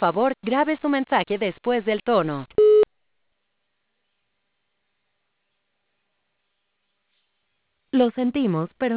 favor, grabe su mensaje después del tono. Lo sentimos, pero